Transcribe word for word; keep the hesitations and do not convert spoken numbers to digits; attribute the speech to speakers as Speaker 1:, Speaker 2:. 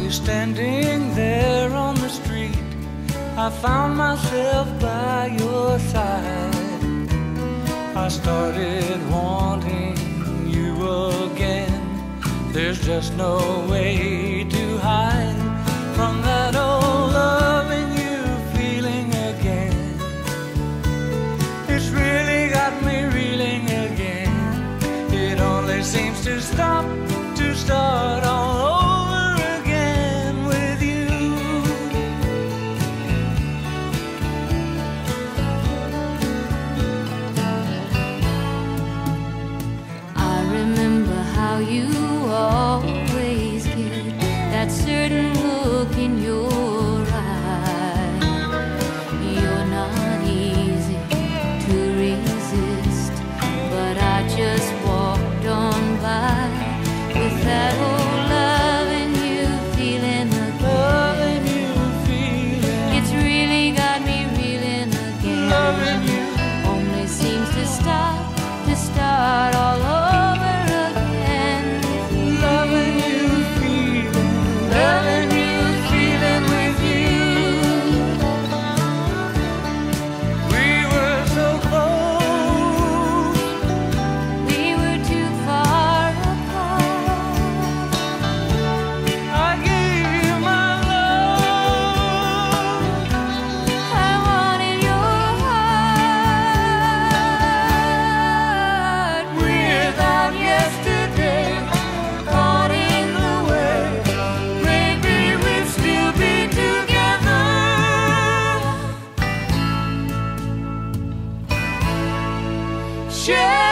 Speaker 1: you standing there on the street, I found myself by your side. I started wanting you again. There's just no way to hide from that old loving you feeling again. It's really got me reeling again. It only seems to stop to start all over again with you.
Speaker 2: I remember how you always get that certain look in your eye. You're not easy to resist, but I just walked on by with that old loving you feeling again.
Speaker 1: Loving you feeling,
Speaker 2: It's really got me reeling again.
Speaker 1: loving you,
Speaker 2: Only seems to stop to start all over again.
Speaker 1: loving you feeling, loving you feeling with you. We were so close,
Speaker 2: We were too far apart.
Speaker 1: I gave you my love.
Speaker 2: I wanted your heart.
Speaker 1: Without yesterday caught in the way, maybe we'd still be together. Share